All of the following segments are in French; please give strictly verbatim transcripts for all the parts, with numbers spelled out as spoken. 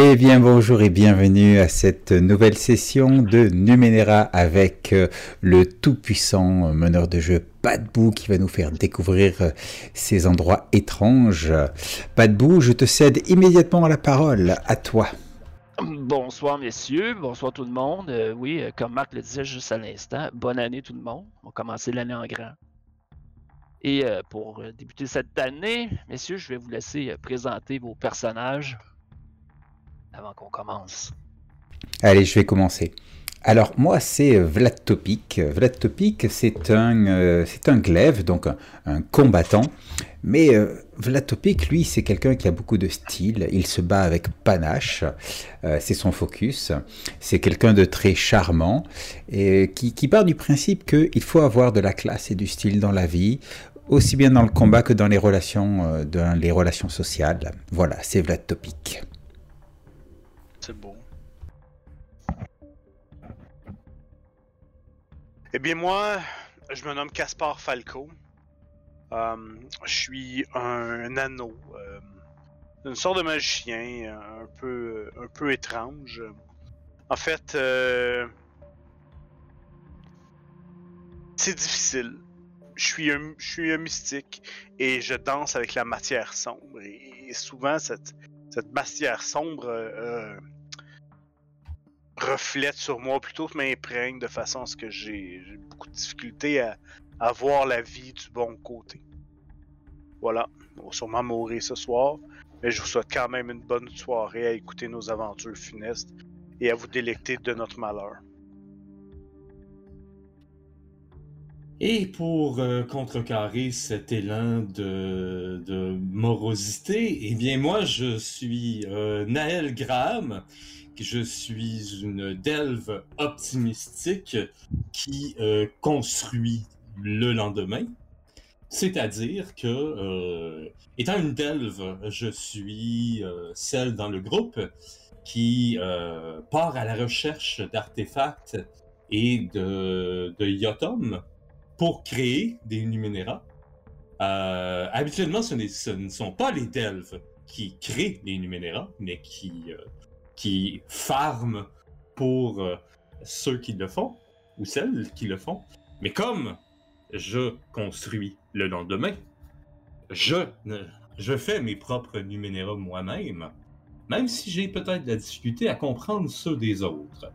Eh bien, bonjour et bienvenue à cette nouvelle session de Numenera avec euh, le tout-puissant euh, meneur de jeu Padbou qui va nous faire découvrir euh, ces endroits étranges. Padbou, je te cède immédiatement la parole, à toi. Bonsoir messieurs, bonsoir tout le monde. Euh, oui, euh, comme Marc le disait juste à l'instant, bonne année tout le monde. On va commencer l'année en grand. Et euh, pour euh, débuter cette année, messieurs, je vais vous laisser euh, présenter vos personnages avant qu'on commence. Allez, je vais commencer. Alors, moi, c'est Vlad Topic. Vlad Topic, c'est un, euh, c'est un glaive, donc un, un combattant. Mais euh, Vlad Topic, lui, c'est quelqu'un qui a beaucoup de style. Il se bat avec panache. Euh, c'est son focus. C'est quelqu'un de très charmant et qui, qui part du principe qu'il faut avoir de la classe et du style dans la vie, aussi bien dans le combat que dans les relations, euh, dans les relations sociales. Voilà, c'est Vlad Topic. C'est beau. Eh bien, moi, je me nomme Caspar Falco. Euh, je suis un anneau, euh, une sorte de magicien, un peu, un peu étrange. En fait, euh, c'est difficile. Je suis, un, je suis un mystique et je danse avec la matière sombre. Et, et souvent, cette, cette matière sombre euh, reflète sur moi, plutôt que m'imprègne de façon à ce que j'ai beaucoup de difficultés à, à voir la vie du bon côté. Voilà, on va sûrement mourir ce soir, mais je vous souhaite quand même une bonne soirée à écouter nos aventures funestes et à vous délecter de notre malheur. Et pour euh, contrecarrer cet élan de, de morosité, eh bien moi je suis euh, Naël Graham, je suis une delve optimistique qui euh, construit le lendemain. C'est-à-dire que, euh, étant une delve, je suis euh, celle dans le groupe qui euh, part à la recherche d'artefacts et de, de Yotum pour créer des Numenera. Euh, habituellement, ce, ce ne sont pas les delves qui créent les Numenera, mais qui, euh, qui farment pour euh, ceux qui le font, ou celles qui le font. Mais comme je construis le lendemain, je, je fais mes propres Numenera moi-même, même si j'ai peut-être de la difficulté à comprendre ceux des autres.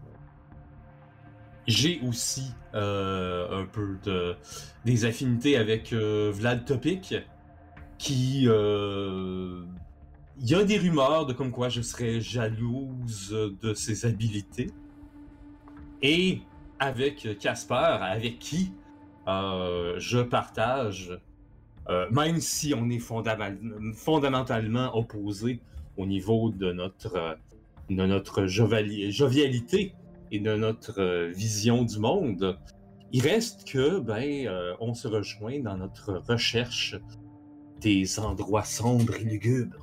J'ai aussi euh, un peu de, des affinités avec euh, Vlad Topic, qui... Euh, il y a des rumeurs de comme quoi je serais jalouse de ses habiletés. Et avec Casper, avec qui euh, je partage, euh, même si on est fondam- fondamentalement opposés au niveau de notre, de notre jovali- jovialité et de notre euh, vision du monde, il reste que, ben, euh, on se rejoint dans notre recherche des endroits sombres et lugubres.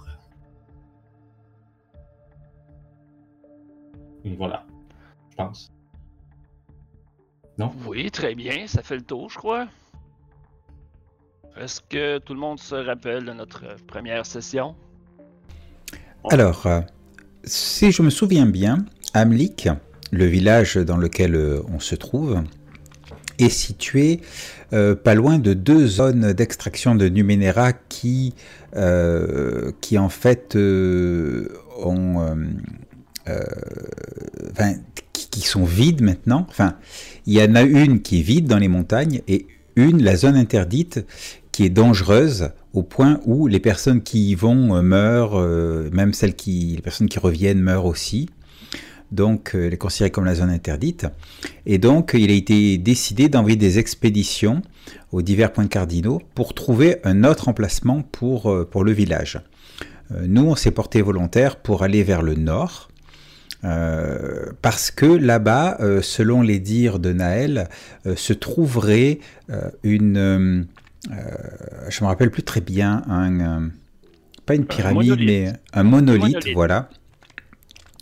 Et voilà, je pense. Non? Oui, très bien, ça fait le tour, je crois. Est-ce que tout le monde se rappelle de notre première session? Alors, euh, si je me souviens bien, Amlik, le village dans lequel euh, on se trouve, est situé euh, pas loin de deux zones d'extraction de Numenera qui, euh, qui en fait euh, ont, euh, euh, enfin, qui, qui sont vides maintenant. Enfin, il y en a une qui est vide dans les montagnes et une, la zone interdite, qui est dangereuse au point où les personnes qui y vont euh, meurent, euh, même celles qui, les personnes qui reviennent meurent aussi. Donc, euh, elle est considérée comme la zone interdite. Et donc, il a été décidé d'envoyer des expéditions aux divers points cardinaux pour trouver un autre emplacement pour, euh, pour le village. Euh, nous, on s'est porté volontaire pour aller vers le nord, euh, parce que là-bas, euh, selon les dires de Naël, euh, se trouverait euh, une... Euh, je ne me rappelle plus très bien, un, euh, pas une pyramide, monolithe. mais un monolithe, monolithe. voilà.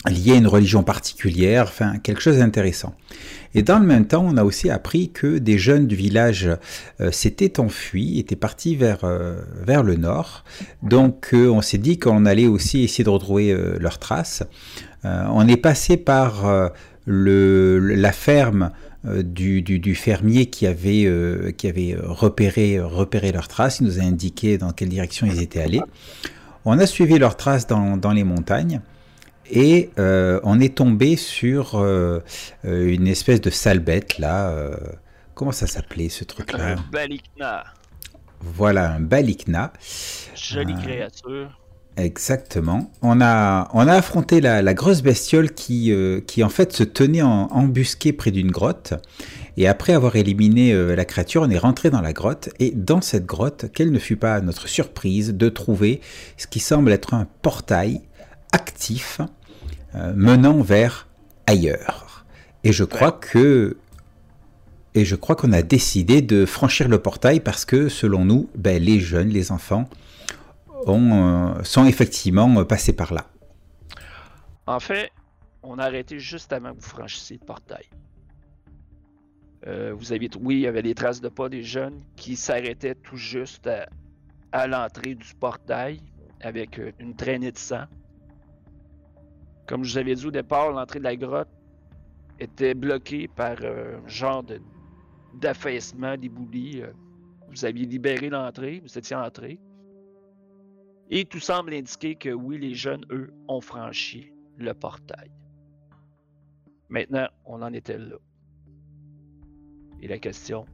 liées à une religion particulière, enfin quelque chose d'intéressant. Et dans le même temps, on a aussi appris que des jeunes du village euh, s'étaient enfuis, étaient partis vers, euh, vers le nord. Donc euh, on s'est dit qu'on allait aussi essayer de retrouver euh, leurs traces. Euh, on est passé par euh, le, la ferme euh, du, du, du fermier qui avait, euh, qui avait repéré, repéré leurs traces. Il nous a indiqué dans quelle direction ils étaient allés. On a suivi leurs traces dans, dans les montagnes. Et euh, on est tombé sur euh, une espèce de sale bête là. Euh, comment ça s'appelait ce truc-là? Un balikna. Voilà, un balikna. Jolie euh, créature. Exactement. On a, on a affronté la, la grosse bestiole qui, euh, qui en fait se tenait en, embusquée près d'une grotte. Et après avoir éliminé euh, la créature, on est rentré dans la grotte. Et dans cette grotte, quelle ne fut pas notre surprise de trouver ce qui semble être un portail actif euh, menant vers ailleurs. Et je crois que et je crois qu'on a décidé de franchir le portail parce que selon nous, ben, les jeunes, les enfants ont, euh, sont effectivement passés par là. En fait, on a arrêté juste avant que vous franchissiez le portail. Euh, vous aviez, oui, il y avait des traces de pas des jeunes qui s'arrêtaient tout juste à, à l'entrée du portail avec une traînée de sang. Comme je vous avais dit au départ, l'entrée de la grotte était bloquée par euh, un genre de, d'affaissement d'éboulis. Vous aviez libéré l'entrée, vous étiez entré. Et tout semble indiquer que oui, les jeunes, eux, ont franchi le portail. Maintenant, on en était là. Et la question...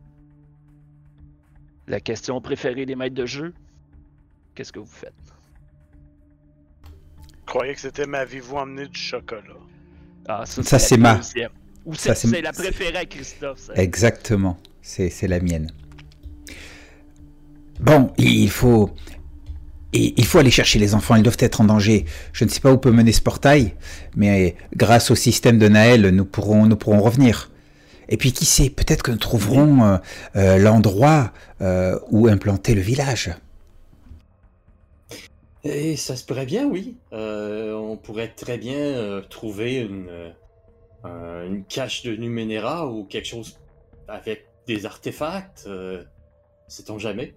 La question préférée des maîtres de jeu, qu'est-ce que vous faites? Je croyais que c'était m'avez-vous emmené du chocolat. Ah, ça, ça c'est ma... ma... Ou ça, c'est, c'est la préférée à Christophe. Ça. Exactement, c'est, c'est la mienne. Bon, il faut... il faut aller chercher les enfants, ils doivent être en danger. Je ne sais pas où peut mener ce portail, mais grâce au système de Naël, nous pourrons, nous pourrons revenir. Et puis qui sait, peut-être que nous trouverons euh, euh, l'endroit euh, où implanter le village. Et ça se pourrait bien, oui. Euh, on pourrait très bien euh, trouver une, euh, une cache de Numenera ou quelque chose avec des artefacts. Euh, sait-on jamais?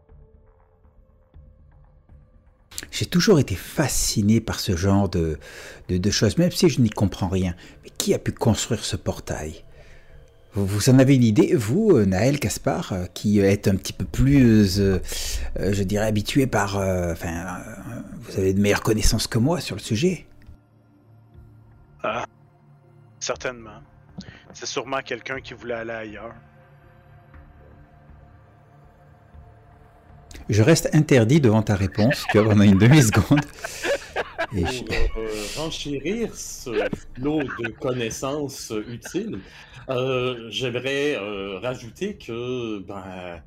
J'ai toujours été fasciné par ce genre de, de, de choses, même si je n'y comprends rien. Mais qui a pu construire ce portail ? Vous, vous en avez une idée, vous, Naël, Caspar, qui êtes un petit peu plus, euh, euh, je dirais, habitué par... Euh, enfin, euh, vous avez de meilleures connaissances que moi sur le sujet. Ah, certainement. C'est sûrement quelqu'un qui voulait aller ailleurs. Je reste interdit devant ta réponse, tu vois, pendant une demi-seconde. Et pour je... euh, renchérir ce flot de connaissances utiles, euh, j'aimerais euh, rajouter que, ben,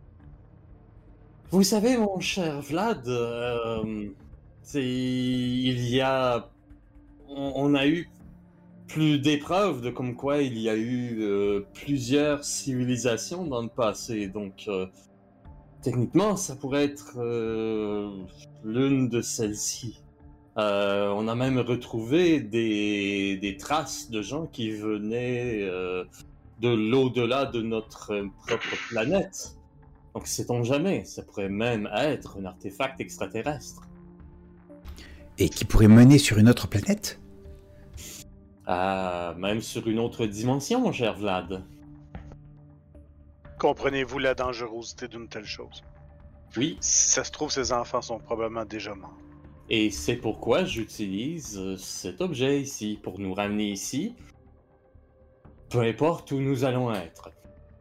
vous savez, mon cher Vlad, euh, c'est, il y a, on, on a eu plus d'épreuves de comme quoi il y a eu euh, plusieurs civilisations dans le passé, donc. Euh, Techniquement, ça pourrait être euh, l'une de celles-ci. Euh, on a même retrouvé des, des traces de gens qui venaient euh, de l'au-delà de notre propre planète. Donc, sait-on jamais, ça pourrait même être un artefact extraterrestre. Et qui pourrait mener sur une autre planète ? Ah, même sur une autre dimension, mon cher Vlad. Comprenez-vous la dangerosité d'une telle chose? Oui. Si ça se trouve, ces enfants sont probablement déjà morts. Et c'est pourquoi j'utilise cet objet ici, pour nous ramener ici, peu importe où nous allons être.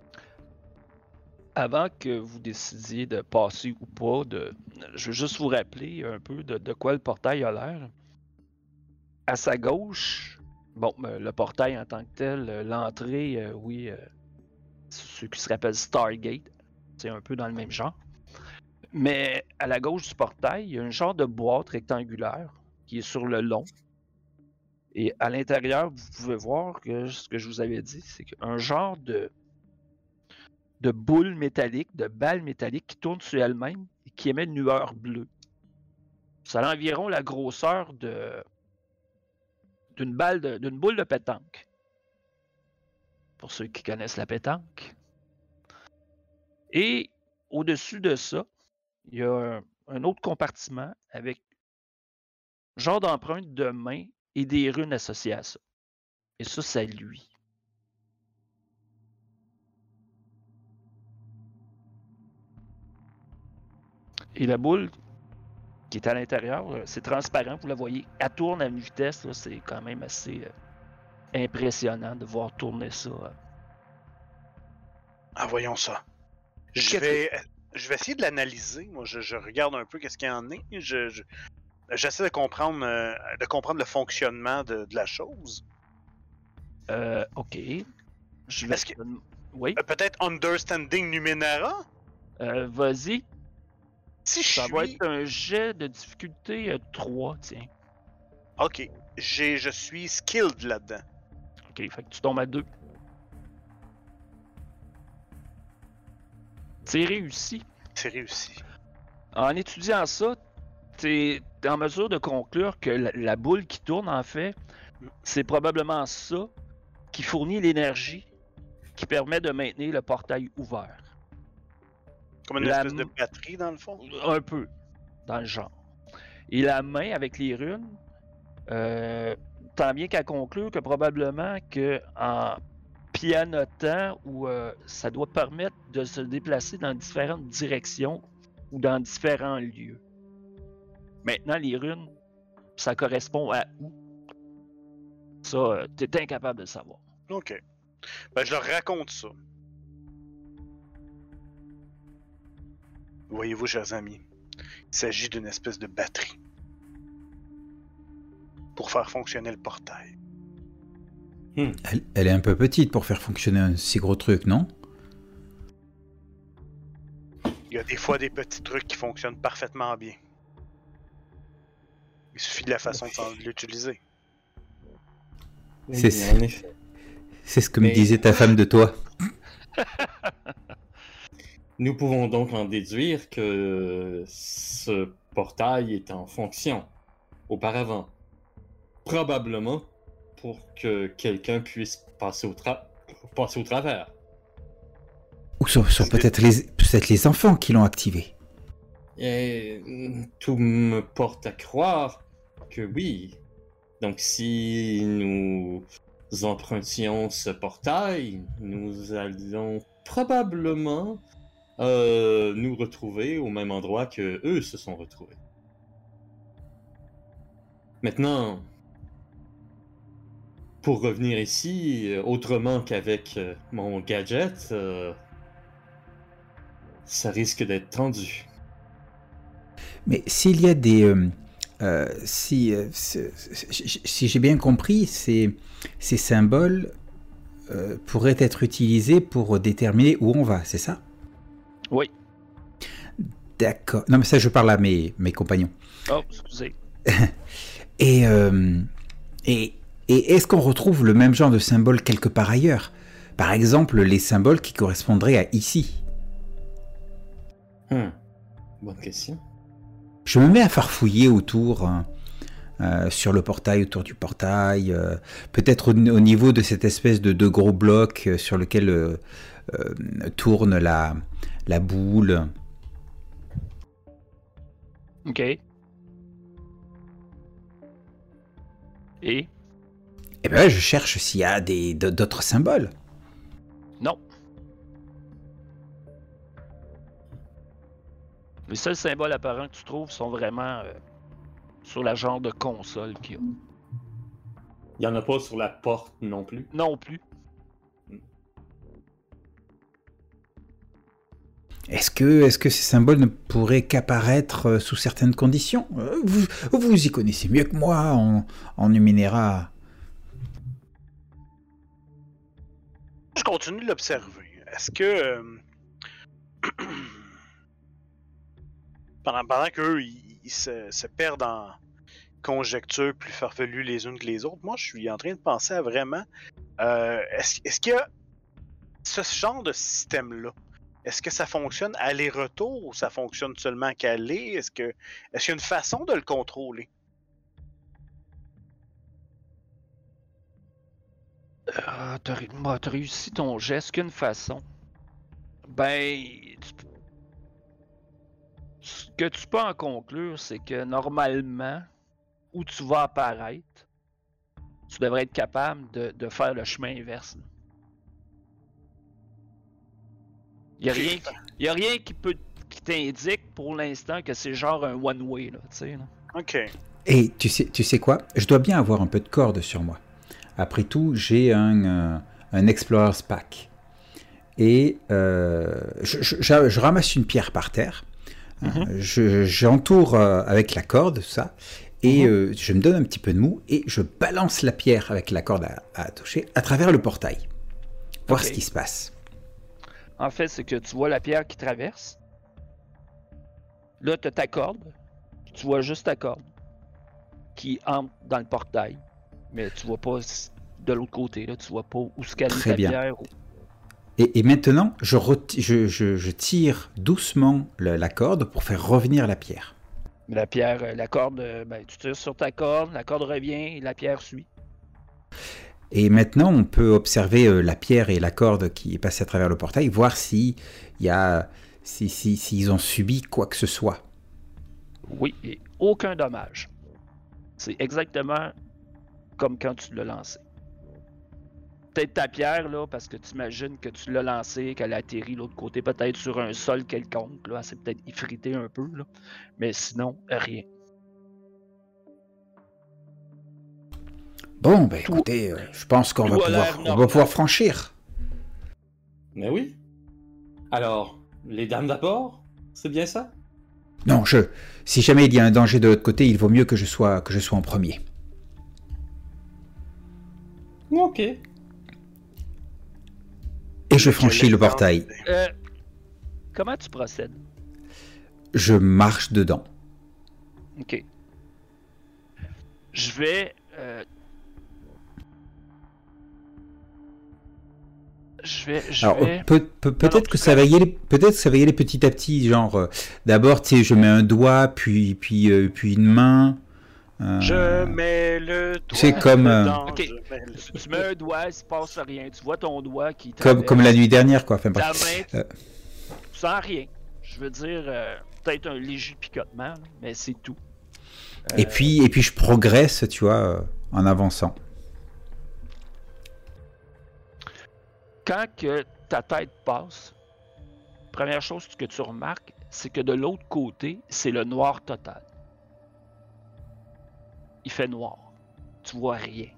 Avant que vous décidiez de passer ou pas, de... je veux juste vous rappeler un peu de, de quoi le portail a l'air. À sa gauche, bon, le portail en tant que tel, l'entrée, euh, oui... Euh... ce qui se rappelle Stargate, c'est un peu dans le même genre. Mais à la gauche du portail, il y a un genre de boîte rectangulaire qui est sur le long. Et à l'intérieur, vous pouvez voir que ce que je vous avais dit, c'est qu'un genre de, de boule métallique, de balle métallique qui tourne sur elle-même et qui émet une lueur bleue. Ça a environ la grosseur de, d'une balle de, d'une boule de pétanque. Pour ceux qui connaissent la pétanque. Et au-dessus de ça, il y a un, un autre compartiment avec genre d'empreinte de main et des runes associées à ça. Et ça, c'est lui. Et la boule qui est à l'intérieur, c'est transparent, vous la voyez. Elle tourne à une vitesse, là, c'est quand même assez euh, impressionnant de voir tourner ça. Euh. Ah, voyons ça. Je vais, je vais essayer de l'analyser. Moi, je, je regarde un peu qu'est-ce qu'il y en est. Je, je, j'essaie de comprendre, euh, de comprendre le fonctionnement de, de la chose. Euh, ok. Je vais... Est-ce que... Oui. Euh, peut-être Understanding Numenera? Euh, vas-y. Si je ça suis... va être un jet de difficulté euh, trois, tiens. Ok. J'ai, je suis skilled là-dedans. Ok, fait que tu tombes à deux. C'est réussi. C'est réussi. En étudiant ça, t'es es en mesure de conclure que la, la boule qui tourne, en fait, c'est probablement ça qui fournit l'énergie qui permet de maintenir le portail ouvert. Comme une la... espèce de batterie, dans le fond? Un peu, dans le genre. Et la main avec les runes, euh, tant bien qu'à conclure que probablement que en pianotant, ou euh, ça doit permettre de se déplacer dans différentes directions ou dans différents lieux. Maintenant, les runes, ça correspond à où? Ça, euh, t'es incapable de le savoir. Ok. Ben, je leur raconte ça. Voyez-vous, chers amis, il s'agit d'une espèce de batterie pour faire fonctionner le portail. Hmm. Elle, elle est un peu petite pour faire fonctionner un si gros truc, non? Il y a des fois des petits trucs qui fonctionnent parfaitement bien. Il suffit de la façon de l'utiliser. C'est, c'est ce que Mais... me disait ta femme de toi. Nous pouvons donc en déduire que ce portail est en fonction auparavant. Probablement pour que quelqu'un puisse passer au, tra- passer au travers. Ou sur, sur peut-être, les, peut-être les enfants qui l'ont activé. Et tout me porte à croire que oui. Donc si nous empruntions ce portail, nous allons probablement euh, nous retrouver au même endroit que eux se sont retrouvés. Maintenant, pour revenir ici, autrement qu'avec mon gadget, euh, ça risque d'être tendu. Mais s'il y a des... Euh, euh, si, euh, si j'ai bien compris, ces, ces symboles euh, pourraient être utilisés pour déterminer où on va, c'est ça? Oui. D'accord. Non, mais ça, je parle à mes, mes compagnons. Oh, excusez. et, euh, et, et est-ce qu'on retrouve le même genre de symbole quelque part ailleurs? Par exemple, les symboles qui correspondraient à ici. Hmm. Bonne question. Je me mets à farfouiller autour, euh, sur le portail, autour du portail, euh, peut-être au, au niveau de cette espèce de, de gros bloc sur lequel euh, euh, tourne la, la boule. Ok. Et? Eh bien, je cherche s'il y a des, d'autres symboles. Non. Les seuls symboles apparents que tu trouves sont vraiment euh, sur la genre de console qu'il y a. Il n'y en a pas sur la porte non plus? Non plus. Est-ce que, est-ce que ces symboles ne pourraient qu'apparaître sous certaines conditions? vous, vous y connaissez mieux que moi en, en Numenera. Je continue de l'observer. Est-ce que... Euh... pendant, pendant qu'eux, ils, ils se, se perdent en conjectures plus farfelues les unes que les autres, moi, je suis en train de penser à vraiment... Euh, est-ce, est-ce qu'il y a ce genre de système-là? Est-ce que ça fonctionne aller-retour ou ça fonctionne seulement qu'aller? Est-ce que, est-ce qu'il y a une façon de le contrôler? Ah, t'as, ré- moi, t'as réussi ton geste qu'une façon. Ben, tu p- ce que tu peux en conclure, c'est que normalement, où tu vas apparaître, tu devrais être capable de, de faire le chemin inverse. Il n'y a, rien qui- y a rien qui peut qui t'indique pour l'instant que c'est genre un one-way, là, tu sais. Là. Ok. Et tu sais, tu sais quoi? Je dois bien avoir un peu de corde sur moi. Après tout, j'ai un, euh, un Explorer's Pack. Et euh, je, je- je- je ramasse une pierre par terre. Mhm. Je- J'entoure euh, avec la corde, ça. Et Mhm. euh, je me donne un petit peu de mou. Et je balance la pierre avec la corde à, à toucher à travers le portail. Voir Ok. ce qui se passe. En fait, c'est que tu vois la pierre qui traverse. Là, tu as ta corde. Tu vois juste ta corde qui entre dans le portail. Mais tu vois pas s- de l'autre côté. Là. Tu vois pas où se caler Très ta bien. pierre. Et, et maintenant, je, reti- je, je- je tire doucement le- la corde pour faire revenir la pierre. La pierre, euh, la corde, euh, ben, tu tires sur ta corde, la corde revient et la pierre suit. Et maintenant, on peut observer euh, la pierre et la corde qui est passée à travers le portail, voir si il y a, si, si, s'ils ont subi quoi que ce soit. Oui, et aucun dommage. C'est exactement comme quand tu l'as lancé. Peut-être ta pierre, là, parce que tu imagines que tu l'as lancée, qu'elle a atterri de l'autre côté, peut-être sur un sol quelconque, là, elle s'est peut-être effritée un peu, là. Mais sinon, rien. Bon, ben Tout- écoutez, euh, je pense qu'on va tout a l'air pouvoir, on va normal. pouvoir franchir. Mais oui. Alors, les dames d'abord, c'est bien ça? Non, je, si jamais il y a un danger de l'autre côté, il vaut mieux que je sois, que je sois en premier. Ok. Et je franchis le portail. Euh, comment tu procèdes? Je marche dedans. Ok. Je vais. euh, Je vais. Je Alors vais. peut, peut, non, peut-être que ça va y aller, peut-être que ça va y aller petit à petit, genre euh, d'abord tu sais je mets un doigt puis puis euh, puis une main. euh, Je mets le doigt C'est comme, euh, dedans, Ok. je mets le- Tu, tu mets un doigt, il se passe rien. Tu vois ton doigt qui comme traverse comme la nuit dernière quoi. Enfin, ta bref. main Euh. sans rien. Je veux dire, euh, peut-être un léger picotement, là, mais c'est tout. Et Euh, puis et puis je progresse, tu vois, euh, en avançant. Quand que ta tête passe, première chose que tu remarques, c'est que de l'autre côté, c'est le noir total. Il fait noir. Tu vois rien.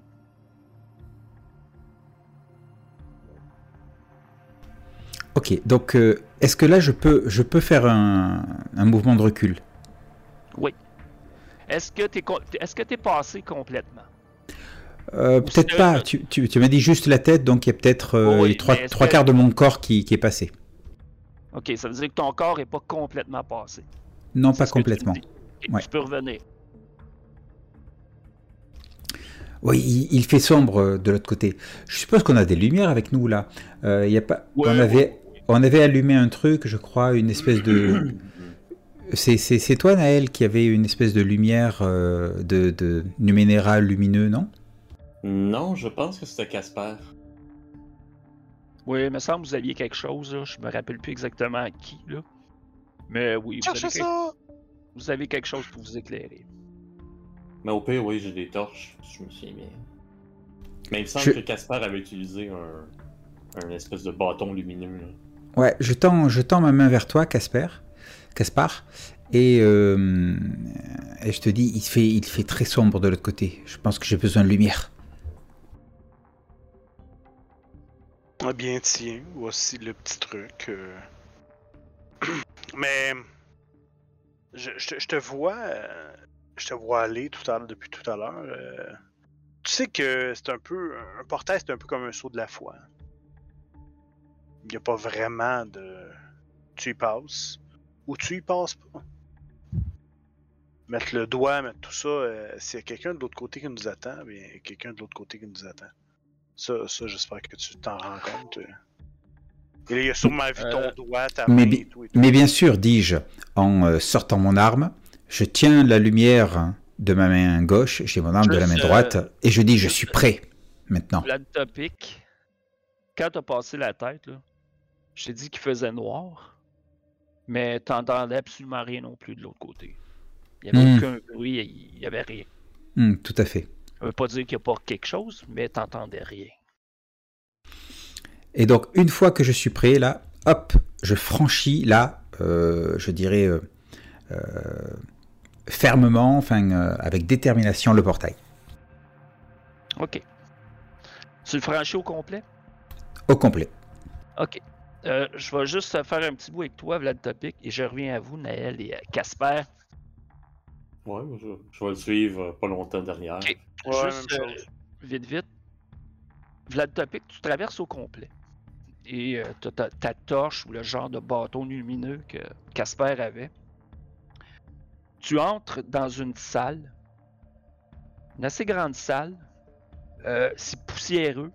Ok, donc euh, est-ce que là je peux je peux faire un, un mouvement de recul? Oui. Est-ce que t'es co- est-ce que t'es passé complètement? Euh, Ou peut-être c'est- pas. Tu, tu, tu m'as dit juste la tête, donc il y a peut-être euh, Oui, les trois, mais est-ce trois que- quarts de mon corps qui, qui est passé. Ok, ça veut dire que ton corps est pas complètement passé. Non, C'est pas ce que tu me complètement. dis. Ok, Ouais. Tu peux revenir. Oui, il, il fait sombre euh, de l'autre côté. Je suppose qu'on a des lumières avec nous là. Euh, il y a pas. Ouais, on avait, on avait allumé un truc, je crois, une espèce de. C'est, c'est, c'est toi, Naël, qui avait une espèce de lumière euh, de, de numénéral lumineux, non? Non, je pense que c'était Casper. Oui, il me semble que vous aviez quelque chose, là. Je me rappelle plus exactement à qui, là. Mais oui, vous avez, Cherchez quelque... ça! vous avez quelque chose pour vous éclairer. Mais au pire, oui, j'ai des torches, si je me souviens bien. Mais il me semble Je- que Casper avait utilisé un, un espèce de bâton lumineux. Là. Ouais, je tends, je tends ma main vers toi, Casper, Caspar, et, euh, et je te dis, il fait, il fait très sombre de l'autre côté. Je pense que j'ai besoin de lumière. Ah bien tiens, voici le petit truc. euh. Mais je, je te- je te vois, euh, je te vois aller tout à l'heure depuis tout à l'heure. euh. Tu sais que c'est un peu un portail, c'est un peu comme un saut de la foi. Il n'y a pas vraiment de, tu y passes ou tu y passes pas. Mettre le doigt, mettre tout ça, euh, s'il y a quelqu'un de l'autre côté qui nous attend, bien il y a quelqu'un de l'autre côté qui nous attend. Ça, ça j'espère que tu t'en rends compte. euh. Et il y a sûrement vu ton Euh, doigt, ta mais main bi- et tout. Et tout. Mais bien sûr, dis-je, en euh, sortant mon arme, je tiens la lumière de ma main gauche, j'ai mon arme de la main Juste, euh, droite, et je dis, je suis prêt. maintenant. Vlad Topic, quand t'as passé la tête, là, je t'ai dit qu'il faisait noir, mais t'entendais absolument rien non plus de l'autre côté. Il n'y avait Hmm. aucun bruit, il n'y avait rien. Hmm, tout à fait. Ça veut pas dire qu'il n'y a pas quelque chose, mais t'entendais rien. Et donc, une fois que je suis prêt, là, hop, je franchis, là, euh, je dirais, euh, euh, fermement, enfin, euh, avec détermination, le portail. Ok. Tu le franchis au complet? Au complet. Ok. Euh, je vais juste faire un petit bout avec toi, Vlad Topic, et je reviens à vous, Naël et Casper. Ouais, je, je vais le suivre euh, pas longtemps derrière. Ok. Ouais, Juste même euh, chose. vite, vite. Vlad Topic, tu traverses au complet. Et euh, tu as ta, ta torche ou le genre de bâton lumineux que Casper avait. Tu entres dans une salle, une assez grande salle. Euh, c'est poussiéreux.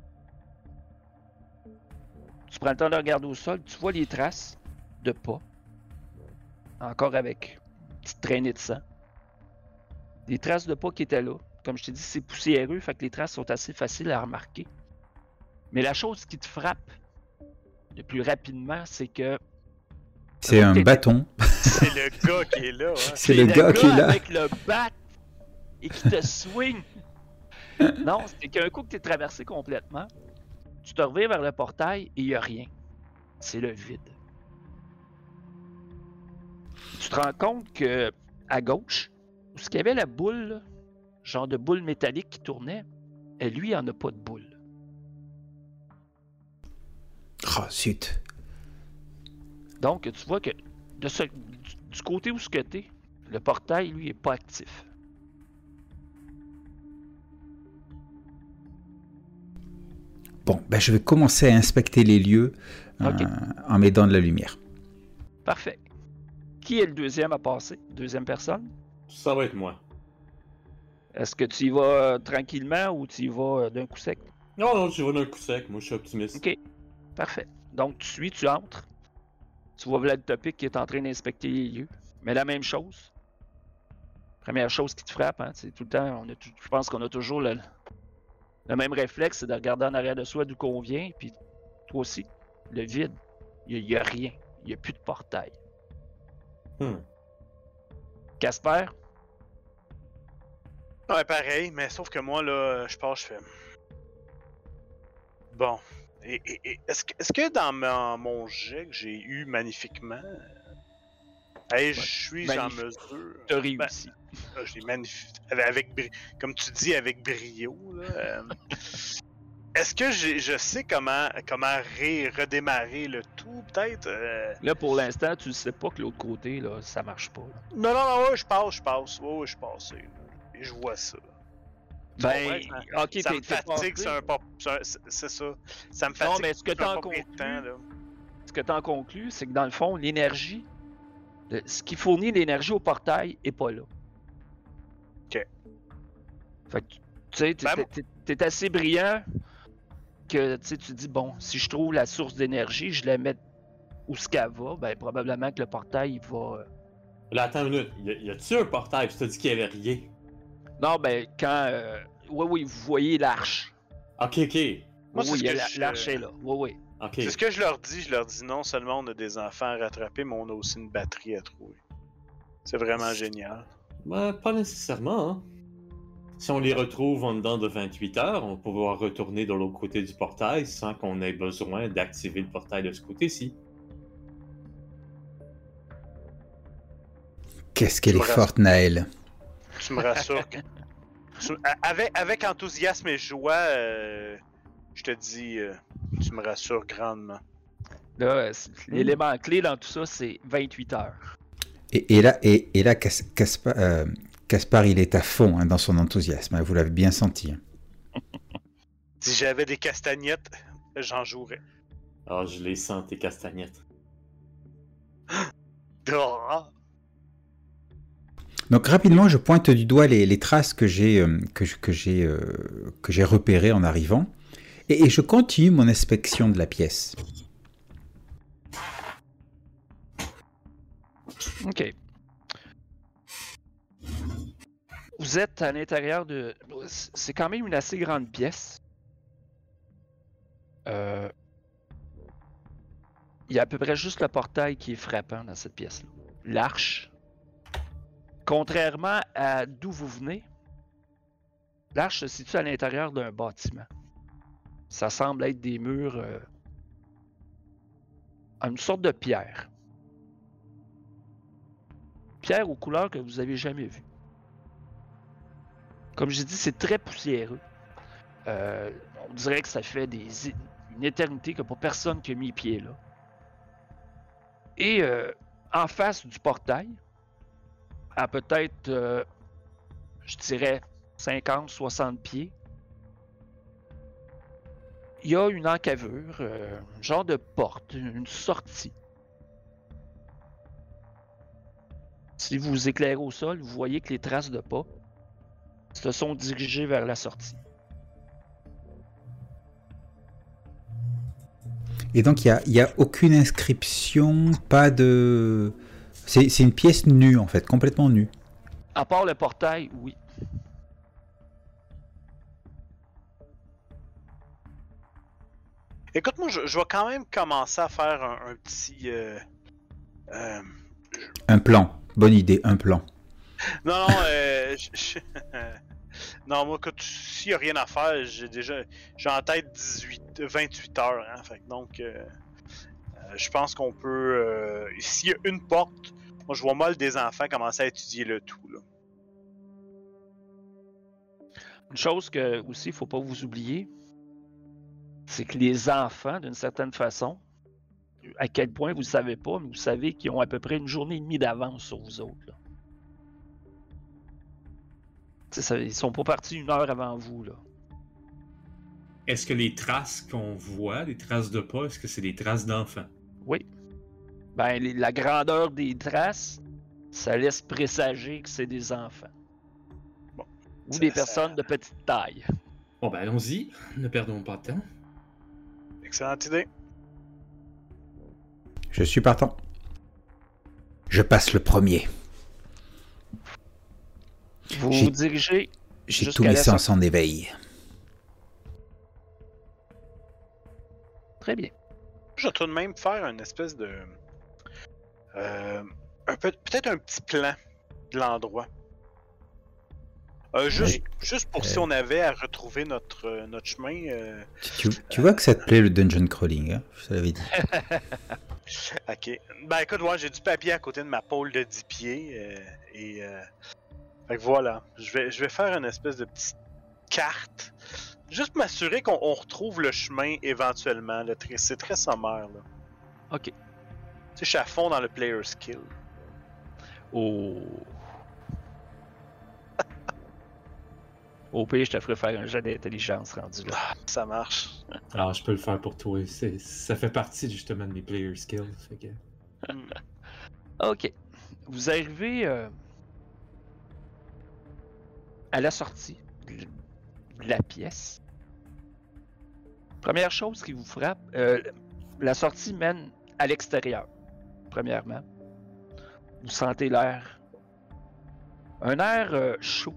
Tu prends le temps de regarder au sol, tu vois les traces de pas. Encore avec une petite traînée de sang. Des traces de pas qui étaient là. Comme je t'ai dit, c'est poussiéreux, fait que les traces sont assez faciles à remarquer. Mais la chose qui te frappe le plus rapidement, c'est que... C'est un bâton. C'est le gars qui est là. Hein. C'est le gars qui est là. avec le bat et qui te swing. Non, c'est qu'un coup que tu es traversé complètement, tu te reviens vers le portail et il n'y a rien. C'est le vide. Tu te rends compte que à gauche, où il y avait la boule, là, genre de boule métallique qui tournait, et lui, il en a pas de boule. Oh, zut. Donc, tu vois que de ce, du, du côté où ce que t'es, le portail, lui, est pas actif. Bon, ben, je vais commencer à inspecter les lieux euh, Ok. en m'aidant de la lumière. Parfait. Qui est le deuxième à passer? Deuxième personne? Ça va être moi. Est-ce que tu y vas euh, tranquillement ou tu y vas euh, d'un coup sec? Non, non, je vais d'un coup sec. Moi, je suis optimiste. Ok. Parfait. Donc, tu suis, tu entres. Tu vois Vlad Topic qui est en train d'inspecter les lieux. Mais la même chose. Première chose qui te frappe, hein, c'est tout le temps, on a tout- je pense qu'on a toujours le, le même réflexe, c'est de regarder en arrière de soi d'où qu'on vient, puis toi aussi, le vide. Il n'y a, a rien. Il n'y a plus de portail. Hmm. Casper, Ouais, pareil, mais sauf que moi, là, je pars, je fais. Bon. Et, et- et est-ce que, est-ce que dans mon, mon jet que j'ai eu magnifiquement. Hey, je suis en magnifique. mesure. t'as réussi. Ben, je l'ai magnifique. Avec, avec bri- comme tu dis, avec brio. Là, euh, est-ce que j'ai- je sais comment, comment ré- redémarrer le tout, peut-être? euh? Là, pour l'instant, tu ne sais pas que l'autre côté, là, ça marche pas. là. Non, non, non, ouais, je passe, je passe. Ouais, ouais, je passe. Et je vois ça. Tu Ben, comprends? ok, Ça t'es- me t'es fatigue, passé. c'est un pas. c'est un- C'est c'est ça. Ça me fatigue. Non, mais ce que c'est un t'en pas pris de conclus, temps, là. ce que t'en conclus, c'est que dans le fond, l'énergie, le- ce qui fournit l'énergie au portail est pas là. Ok. Fait que, tu sais, t'es, Ben, t'es- t'es- t'es assez brillant que tu sais, tu dis, bon, si je trouve la source d'énergie, je la mets où ce qu'elle va, ben probablement que le portail, il va... euh, Là, attends une minute. Y a- y a-tu un portail? Je t'ai dit qu'il y avait rien. Non, ben, quand... euh, Oui, oui, vous voyez l'arche. Ok, ok. Moi, Oui, c'est oui, ce il y a que la- je- l'arche est là. Oui, oui. Ok. C'est ce que je leur dis. Je leur dis non seulement on a des enfants à rattraper, mais on a aussi une batterie à trouver. C'est vraiment génial. Ben, pas nécessairement, hein. Si on les retrouve en dedans de vingt-huit heures, on va pouvoir retourner de l'autre côté du portail sans qu'on ait besoin d'activer le portail de ce côté-ci. Qu'est-ce qu'elle Tu est me forte, Naël. Tu me rassures. que- Tu- a- Avec, avec enthousiasme et joie, euh, je te dis, euh, tu me rassures grandement. Là, euh, c'est- l'élément clé dans tout ça, c'est vingt-huit heures. Et, et là, et, et là Cas- Caspa- euh, Caspar, il est à fond hein, dans son enthousiasme. hein, vous l'avez bien senti. hein. Si j'avais des castagnettes, j'en jouerais. Ah, je les sens, tes castagnettes. Ah! Donc rapidement, je pointe du doigt les, les traces que j'ai euh, que, je- que j'ai euh, que j'ai repérées en arrivant, et, et je continue mon inspection de la pièce. OK. Vous êtes à l'intérieur de... C'est quand même une assez grande pièce. Euh, Il y a à peu près juste le portail qui est frappant dans cette pièce-là. L'arche. Contrairement à d'où vous venez, l'arche se situe à l'intérieur d'un bâtiment. Ça semble être des murs euh, en une sorte de pierre. Pierre aux couleurs que vous avez jamais vues. Comme j'ai dit, c'est très poussiéreux. Euh, on dirait que ça fait des, une éternité qu'il n'y a pas personne qui a mis pied là. Et euh, en face du portail, à peut-être, euh, je dirais, cinquante soixante pieds, il y a une encavure, euh, un genre de porte, une sortie. Si vous éclairez au sol, vous voyez que les traces de pas se sont dirigées vers la sortie. Et donc, il n'y a, a aucune inscription, pas de... C'est, c'est une pièce nue, en fait, complètement nue. À part le portail, oui. Écoute, moi, je, je vais quand même commencer à faire un, un petit... Euh, euh, Un plan. Bonne idée, un plan. Non, non, euh, je- je- non, moi, écoute, s'il n'y a rien à faire, j'ai déjà... J'ai en tête dix-huit, vingt-huit heures, hein, fait que donc... Euh, euh, je pense qu'on peut... Euh, s'il y a une porte, moi, je vois mal des enfants commencer à étudier le tout, là. Une chose que aussi, il ne faut pas vous oublier, c'est que les enfants, d'une certaine façon, à quel point vous ne savez pas, mais vous savez qu'ils ont à peu près une journée et demie d'avance sur vous autres. Là. Ça, ils sont pas partis une heure avant vous. Là. Est-ce que les traces qu'on voit, les traces de pas, est-ce que c'est des traces d'enfants? Oui. Ben, les, la grandeur des traces, ça laisse présager que c'est des enfants. Bon. Ou Ça- des ça- personnes de petite taille. Bon ben allons-y, ne perdons pas de temps. Excellente idée. Je suis partant. Je passe le premier. Vous J'ai- vous dirigez J'ai jusqu'à tous mes la sens sortie. en éveil. Très bien. Je vais tout de même faire une espèce de... Euh, un peu, peut-être un petit plan de l'endroit. Euh, juste, juste pour si Euh. on avait à retrouver notre, euh, notre chemin. euh, Tu, tu- tu vois que ça te plaît le dungeon crawling, hein? Je te l'avais dit. Ok. Ben écoute, ouais, j'ai du papier à côté de ma pôle de dix pieds. euh, et... Euh, fait que voilà. Je vais, je vais faire une espèce de petite carte. Juste pour m'assurer qu'on on retrouve le chemin éventuellement. Là. Très- C'est très sommaire. Là. Ok. Tu sais, je suis à fond dans le player skill. Oh. Au pire, je te ferai faire un jet d'intelligence rendu là. Ah, ça marche. Alors je peux le faire pour toi, c'est, ça fait partie justement de mes player skills. Fait que... Hmm. Ok. Vous arrivez euh, à la sortie de de la pièce. Première chose qui vous frappe, euh, la sortie mène à l'extérieur. Premièrement, vous sentez l'air. Un air euh, chaud.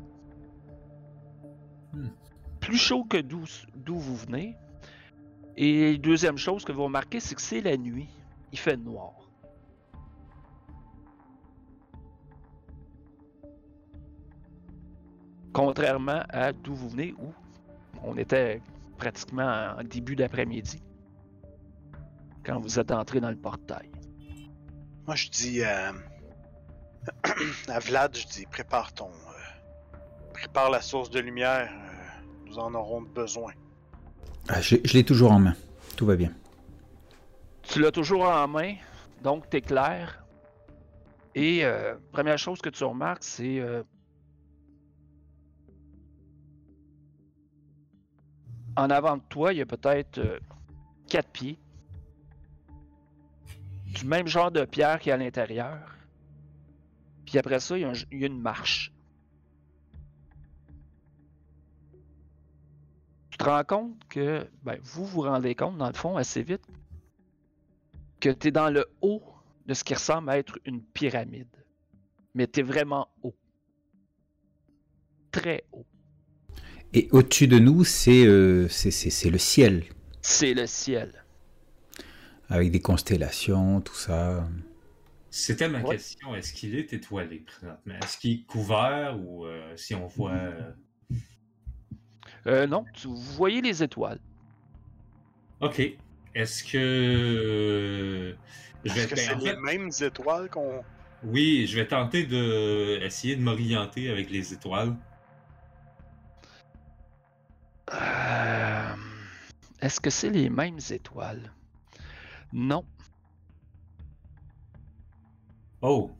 Hmm. Plus chaud que d'où, d'où vous venez. Et deuxième chose que vous remarquez, c'est que c'est la nuit. Il fait noir. Contrairement à d'où vous venez, où on était pratiquement en début d'après-midi, quand vous êtes entré dans le portail. Moi, je dis euh, à Vlad, je dis prépare ton, euh, prépare la source de lumière. euh, nous en aurons besoin. Ah, je, je l'ai toujours en main. Tout va bien. Tu l'as toujours en main, donc t'es clair. Et euh, première chose que tu remarques, c'est euh, en avant de toi, il y a peut-être euh, quatre pieds. Du même genre de pierre qu'il y a à l'intérieur. Puis après ça, il y a, un- il y a une marche. Tu te rends compte que, ben, vous vous rendez compte, dans le fond, assez vite, que tu es dans le haut de ce qui ressemble à être une pyramide. Mais tu es vraiment haut. Très haut. Et au-dessus de nous, c'est, euh, c'est, c'est, c'est le ciel. C'est le ciel. Avec des constellations, tout ça. C'était ma Ouais. question. Est-ce qu'il est étoilé présentement? Est-ce qu'il est couvert ou euh, si on voit... euh, Euh, non, tu, vous voyez les étoiles. Ok. Est-ce que... euh, Je Est-ce vais... que Ben, c'est en les fait, mêmes étoiles qu'on. oui, je vais tenter de essayer de m'orienter avec les étoiles. Euh, Est-ce que c'est les mêmes étoiles? Non. Oh!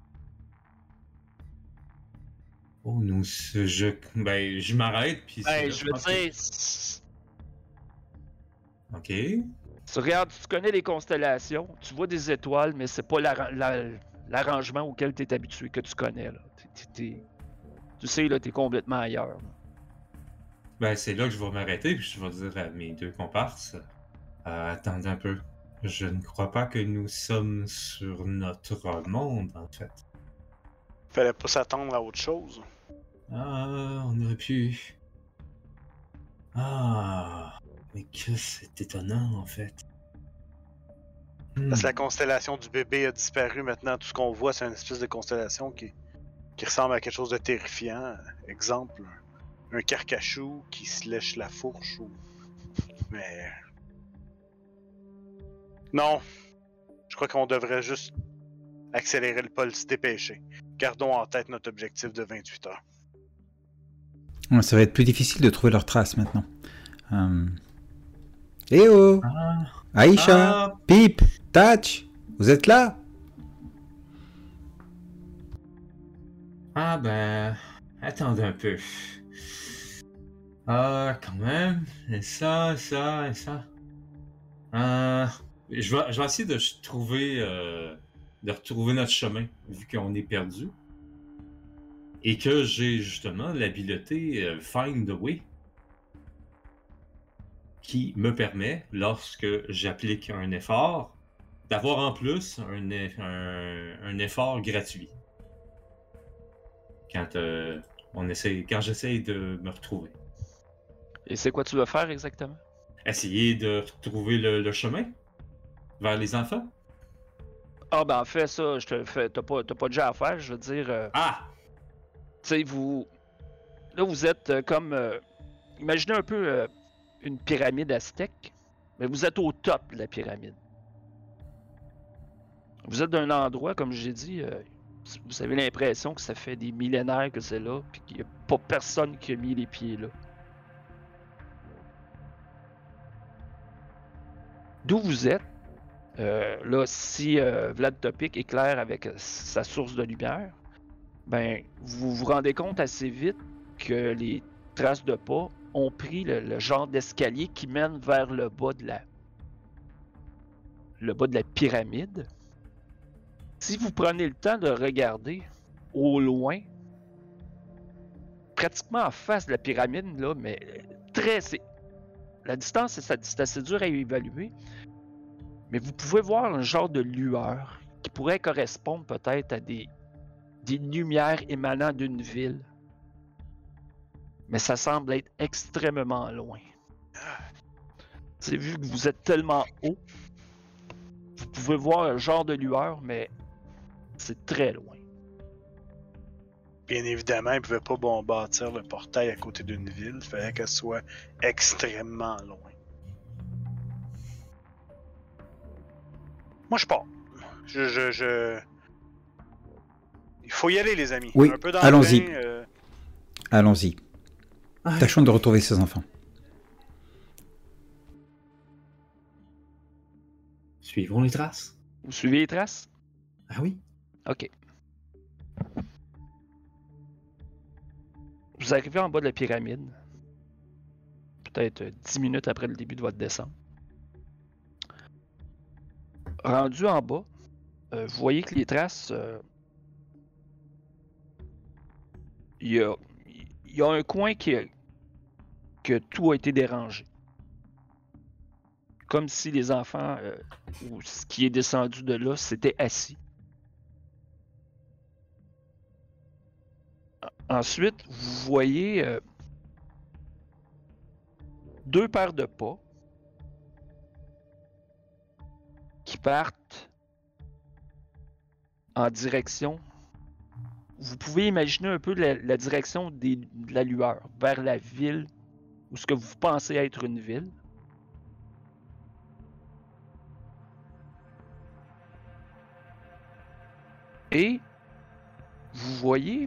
Oh, nous, ce- je... Ben, je m'arrête, puis c'est Ben, là, je je veux pense que... dire, c- Ok. tu regardes, tu connais les constellations, tu vois des étoiles, mais c'est pas l'arra- la- l'arrangement auquel tu es habitué, que tu connais. Là. T'es- t'es- t'es- tu sais, là, tu es complètement ailleurs. là. Ben, c'est là que je vais m'arrêter, puis je vais dire à mes deux comparses, euh, attendez un peu. Je ne crois pas que nous sommes sur notre monde, en fait. Fallait pas s'attendre à autre chose. Ah, on aurait pu... Ah, mais que c'est étonnant, en fait. Parce que la Hmm. constellation du bébé a disparu maintenant. Tout ce qu'on voit, c'est une espèce de constellation qui, qui ressemble à quelque chose de terrifiant. Exemple, un, un carcachou qui se lèche la fourche ou. Mais. Non. Je crois qu'on devrait juste accélérer le pas, se dépêcher. Gardons en tête notre objectif de vingt-huit heures. Ouais, ça va être plus difficile de trouver leurs traces maintenant. Euh... Eh oh Ah, Aïcha ah, Pip Tatch Vous êtes là? ah, ben... Attendez un peu. Ah, quand même. Et ça, ça, et ça. Euh, je vais, je vais essayer de ch- trouver, euh, de retrouver notre chemin, vu qu'on est perdu. Et que j'ai justement l'habileté euh, Find the Way, qui me permet, lorsque j'applique un effort, d'avoir en plus un, eff- un, un effort gratuit. Quand, euh, on essaie, quand j'essaie de me retrouver. Et c'est quoi tu veux faire exactement? Essayer de retrouver le, le chemin vers les enfants. Ah, ben, en fait, ça, je te fais. T'as pas, t'as pas déjà à faire, je veux dire. euh, Ah! tu sais, vous. Là, vous êtes euh, comme. euh, imaginez un peu euh, une pyramide aztèque, mais vous êtes au top de la pyramide. Vous êtes d'un endroit, comme j'ai dit, euh, vous avez l'impression que ça fait des millénaires que c'est là, puis qu'il n'y a pas personne qui a mis les pieds là. D'où vous êtes, euh, là, si euh, Vlad Topic éclaire avec euh, sa source de lumière, ben, vous vous rendez compte assez vite que les traces de pas ont pris le, le genre d'escalier qui mène vers le bas de la, le bas de la pyramide. Si vous prenez le temps de regarder au loin, pratiquement en face de la pyramide, là, mais très. C'est, la distance, c'est, c'est assez dur à évaluer, mais vous pouvez voir un genre de lueur qui pourrait correspondre peut-être à des, des lumières émanant d'une ville. Mais ça semble être extrêmement loin. C'est vu que vous êtes tellement haut, vous pouvez voir un genre de lueur, mais c'est très loin. Bien évidemment, ils ne pouvaient pas bon bâtir le portail à côté d'une ville. Il fallait qu'elle soit extrêmement loin. Moi, je pars. Je, je, je... Il faut y aller, les amis. Oui, Un peu dans allons-y. le bain, euh, Allons-y. Ah. Tâchons de retrouver ces enfants. Suivons les traces. Vous suivez les traces? Ah oui? Ok. Vous arrivez en bas de la pyramide, peut-être dix minutes après le début de votre descente. Rendu en bas, euh, vous voyez que les traces, euh, il y a, il y a un coin qui a- que tout a été dérangé. Comme si les enfants, euh, ou ce qui est descendu de là, s'étaient assis. Ensuite, vous voyez euh, deux paires de pas partent en direction. Vous pouvez imaginer un peu la, la direction des, de la lueur vers la ville ou ce que vous pensez être une ville. Et vous voyez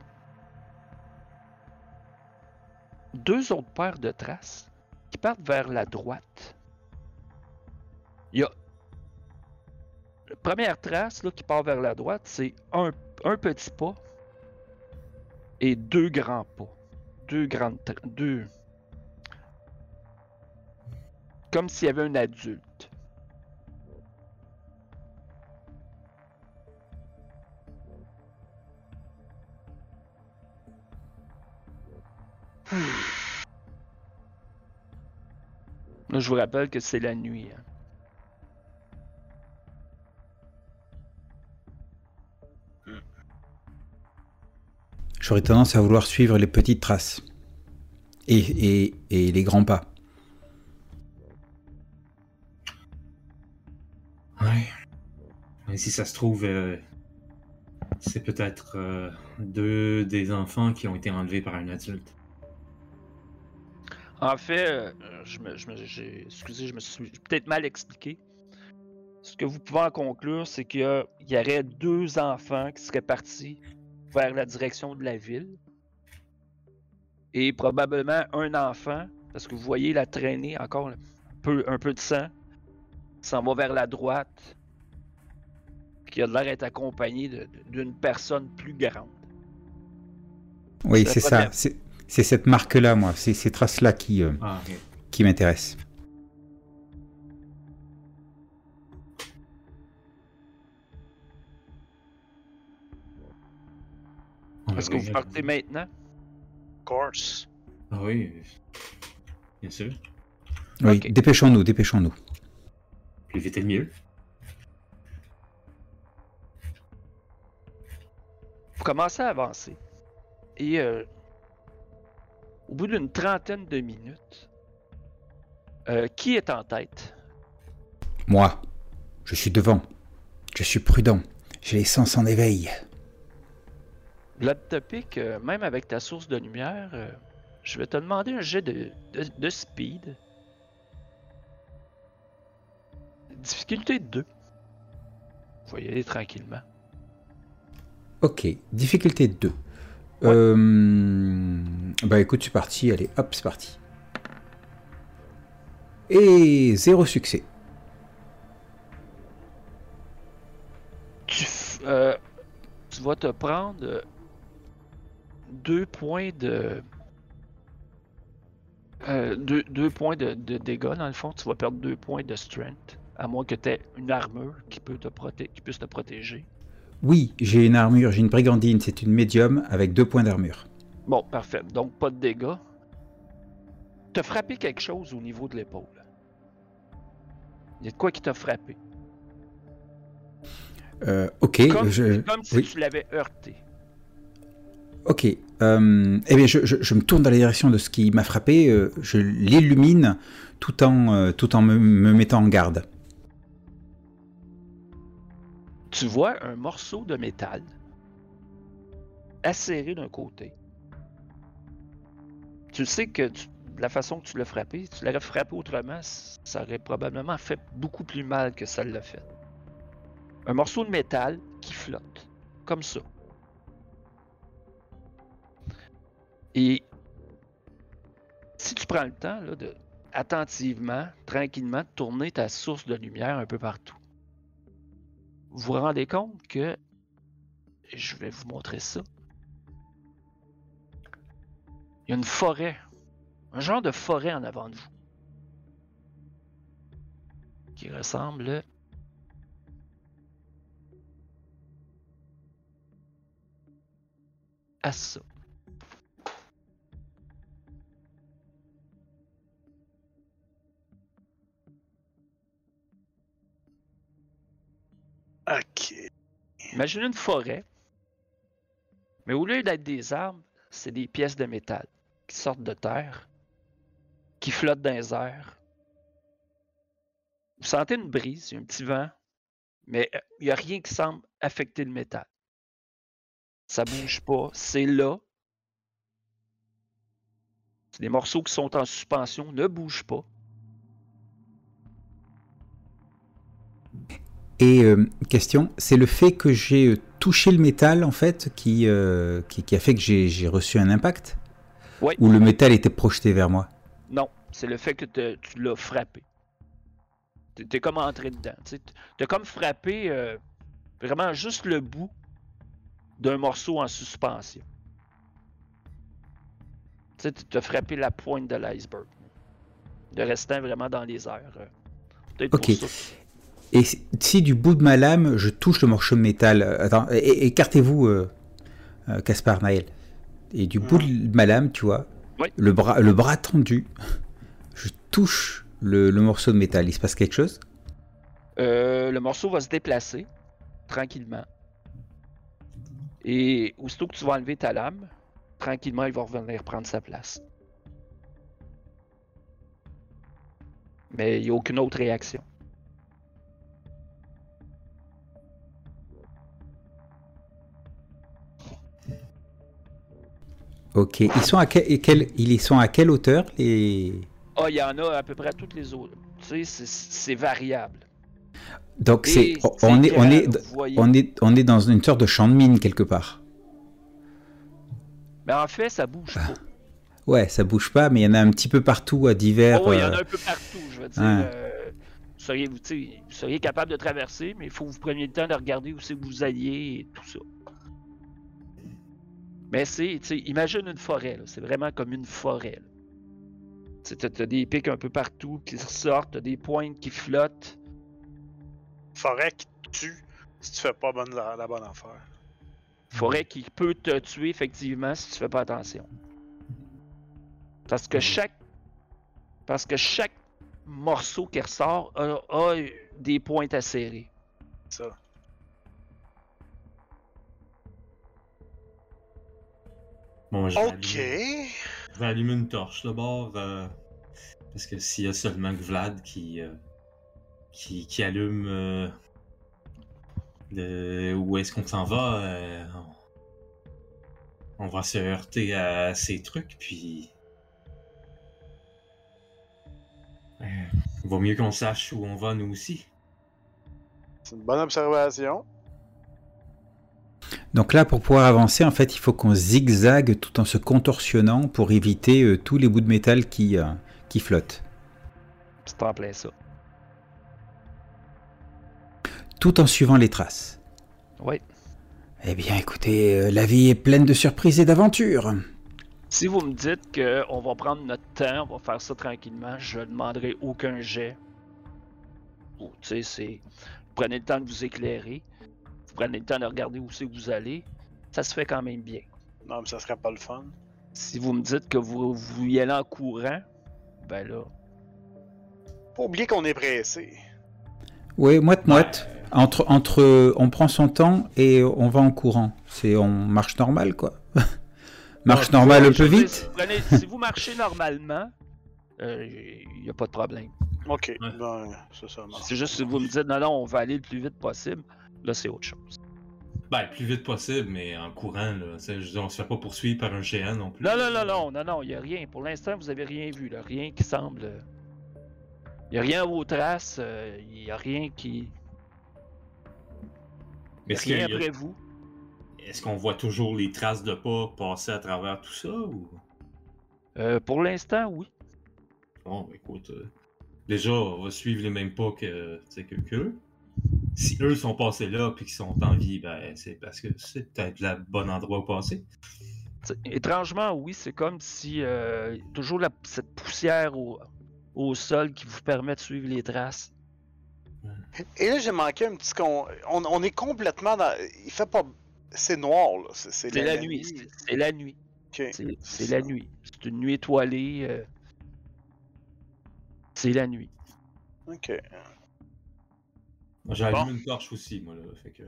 deux autres paires de traces qui partent vers la droite. Il y a la première trace là, qui part vers la droite, c'est un, un petit pas et deux grands pas. Deux grandes tra- deux. Comme s'il y avait un adulte. Là, je vous rappelle que c'est la nuit. Hein. J'aurais tendance à vouloir suivre les petites traces. Et, et, et les grands pas. Ouais. Mais si ça se trouve, euh, c'est peut-être euh, deux des enfants qui ont été enlevés par un adulte. En fait, euh, je me, je me, j'ai, excusez, je me suis peut-être mal expliqué. Ce que vous pouvez en conclure, c'est qu'il y, a- il y aurait deux enfants qui seraient partis vers la direction de la ville. Et probablement un enfant, parce que vous voyez la traînée, encore un peu, un peu de sang, s'en va vers la droite, qui a l'air d'être accompagné de- de- d'une personne plus grande. Oui, C'est c'est la ça. première. C'est c'est cette marque-là, moi. C'est ces traces-là qui, euh, Ah, ok. qui m'intéressent. Ah, Est-ce que oui, vous là, partez je- maintenant? Of course. Ah oui, bien sûr. Oui, Ok. dépêchons-nous, dépêchons-nous. Plus vite est mieux. Vous commencez à avancer. Et euh, au bout d'une trentaine de minutes, euh, qui est en tête? Moi, je suis devant. Je suis prudent. J'ai les sens en éveil. Blood Topic, euh, même avec ta source de lumière, euh, je vais te demander un jet de, de, de speed. Difficulté deux. Vous y aller tranquillement. Ok, difficulté deux. Ouais. Euh, bah écoute, c'est parti. Allez, hop, c'est parti. Et zéro succès. Tu, f- euh, tu vas te prendre euh, deux points de. euh, deux, deux points de, de dégâts dans le fond. Tu vas perdre deux points de strength. À moins que tu aies une armure qui, peut te proté- qui puisse te protéger. Oui, j'ai une armure, j'ai une brigandine. C'est une médium avec deux points d'armure. Bon, parfait. Donc, pas de dégâts. T'as frappé quelque chose au niveau de l'épaule. Il y a de quoi qui t'a frappé. Euh, ok, Comme, je... comme si oui. tu l'avais heurté. Ok. Euh, eh bien, je, je, je me tourne dans la direction de ce qui m'a frappé. euh, je l'illumine tout en, euh, tout en me, me mettant en garde. Tu vois un morceau de métal acéré d'un côté. Tu sais que tu- la façon que tu l'as frappé, tu l'aurais frappé autrement, ça aurait probablement fait beaucoup plus mal que ça l'a fait. Un morceau de métal qui flotte, comme ça. Et si tu prends le temps là, de attentivement, tranquillement, de tourner ta source de lumière un peu partout, vous vous rendez compte que, je vais vous montrer ça, il y a une forêt, un genre de forêt en avant de vous, qui ressemble à ça. Ok. Imaginez une forêt, mais au lieu d'être des arbres, c'est des pièces de métal qui sortent de terre, qui flottent dans les airs. Vous sentez une brise, il y a un petit vent Mais il n'y a rien qui semble affecter le métal. Ça bouge pas, c'est là. Les morceaux qui sont en suspension ne bougent pas. Et euh, question, c'est le fait que j'ai euh, touché le métal en fait qui, euh, qui, qui a fait que j'ai j'ai reçu un impact? Oui. Ou le métal était projeté vers moi? Non, c'est le fait que te- tu l'as frappé. Tu es comme entré dedans. Tu as comme frappé euh, vraiment juste le bout d'un morceau en suspension. Tu as frappé la pointe de l'iceberg. Le restant vraiment dans les airs. euh. Peut-être Ok. pour ça. Et si, si du bout de ma lame, je touche le morceau de métal... euh, Attends, é- é- écartez-vous, euh, euh, Caspar, Naël. Et du bout Mhm. de ma lame, tu vois, Oui. le, bras, le bras tendu, je touche le, le morceau de métal. Il se passe quelque chose? Euh, le morceau va se déplacer tranquillement. Et aussitôt que tu vas enlever ta lame, tranquillement, il va revenir prendre sa place. Mais il n'y a aucune autre réaction. Ok. Ils sont à, quel, quel- ils sont à quelle hauteur les... Ah, il y en a à peu près à toutes les autres. Tu sais, c'est- c'est variable. Donc c'est, Et on, c'est on est, on grand, est, là, vous voyez. on est, on est dans une sorte de champ de mine quelque part. Mais en fait, ça bouge pas. Ouais, ça bouge pas, mais il y en a un petit peu partout à divers. Oh, il y en euh, a un peu partout, je veux dire. ouais. euh, vous, seriez, vous, tu sais, vous seriez capable de traverser, mais il faut que vous preniez le temps de regarder où c'est que vous alliez et tout ça. Mais c'est, tu sais, imagine une forêt, là. C'est vraiment comme une forêt. là. Tu sais, t'as, t'as des pics un peu partout qui ressortent, t'as des pointes qui flottent. Forêt qui te tue si tu fais pas bonne, la, la bonne affaire. Forêt qui peut te tuer, effectivement, si tu fais pas attention. Parce que chaque, parce que chaque morceau qui ressort a, a des pointes à serrer. Ça. Bon, je vais, Ok. allumer, je vais allumer une torche d'abord. Euh, parce que s'il y a seulement que Vlad qui, euh, qui, qui allume euh, de, où est-ce qu'on s'en va, euh, on, on va se heurter à ces trucs, puis. Euh, vaut mieux qu'on sache où on va nous aussi. C'est une bonne observation. Donc là, pour pouvoir avancer, en fait, il faut qu'on zigzague tout en se contorsionnant pour éviter euh, tous les bouts de métal qui, euh, qui flottent. C'est en plein ça. Tout en suivant les traces. Oui. Eh bien, écoutez, euh, la vie est pleine de surprises et d'aventures. Si vous me dites qu'on va prendre notre temps, on va faire ça tranquillement, je ne demanderai aucun jet. Oh, tu sais, c'est. Vous prenez le temps de vous éclairer. Vous prenez le temps de regarder où c'est que vous allez. Ça se fait quand même bien. Non, mais ça serait pas le fun. Si vous me dites que vous, vous y allez en courant, ben là. Pas oublier qu'on est pressé. Oui, moite-moite. Entre, entre, euh, on prend son temps et on va en courant. C'est, on marche normal, quoi. marche Non, normal vous- un je peu veux dire, vite. Si vous, prenez- si vous marchez normalement, il n'y a pas de problème. Ok, ben, c'est ça. marche. C'est juste si vous me dites non, non, on va aller le plus vite possible, là c'est autre chose. Ben, le plus vite possible, mais en courant, là. Je veux dire, on se fait pas poursuivre par un géant non plus. Non, non, non, non, non, non, il n'y a rien. Pour l'instant, vous avez rien vu, là. Rien qui semble. Il n'y a rien à vos traces, il n'y a rien qui. Il n'y a Est-ce rien qu'il y a- après vous. Est-ce qu'on voit toujours les traces de pas passer à travers tout ça, ou... Euh, pour l'instant, oui. Bon, écoute, euh, déjà, on va suivre les mêmes pas que, tu sais, que qu'eux. Si eux sont passés là puis qu'ils sont en vie, ben c'est parce que c'est peut-être le bon endroit où passer. T'sais, étrangement, oui, c'est comme si euh, toujours la- cette poussière au, au sol qui vous permet de suivre les traces. Et là, j'ai manqué un petit con. On, on est complètement dans. Il fait pas. C'est noir, là. C'est c'est C'est la, nuit. C'est c'est la nuit. Ok. C'est c'est la nuit. C'est une nuit étoilée. euh, C'est la nuit. Ok. J'ai allumé Bon. une torche aussi, moi, là, fait que...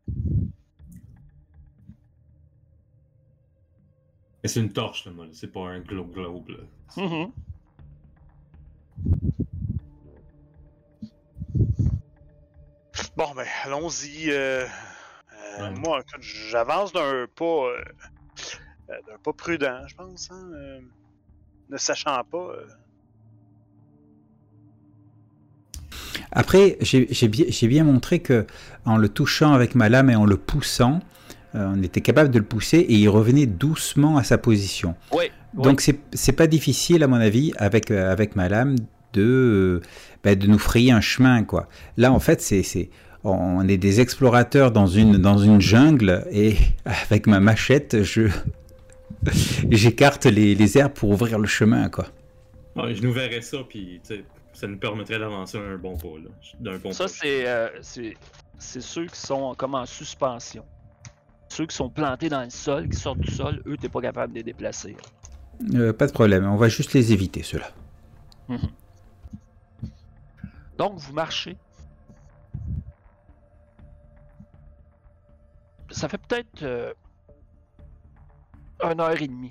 Mais c'est une torche, là, moi, là. C'est pas un globe-globe, là. Mhm. Bon, ben, allons-y. Euh, euh, Ouais. Moi, écoute, j'avance d'un pas, euh, euh, d'un pas prudent, je pense. Hein, euh, ne sachant pas. euh. Après, j'ai j'ai bien, j'ai bien montré que en le touchant avec ma lame et en le poussant, euh, on était capable de le pousser et il revenait doucement à sa position. Oui. Donc c'est c'est pas difficile à mon avis avec euh, avec ma lame de euh, bah, de nous frayer un chemin quoi. Là en fait c'est c'est on est des explorateurs dans une dans une jungle et avec ma machette je j'écarte les, les herbes pour ouvrir le chemin quoi. Ouais, je nous verrais ça, puis tu sais, ça nous permettrait d'avancer un bon pas, là. D'un bon Ça, pas. c'est euh, c'est c'est ceux qui sont comme en suspension. Ceux qui sont plantés dans le sol, qui sortent du sol, eux, t'es pas capable de les déplacer. Euh, pas de problème, on va juste les éviter ceux-là. Mhm. Donc, vous marchez. Ça fait peut-être euh, une heure et demie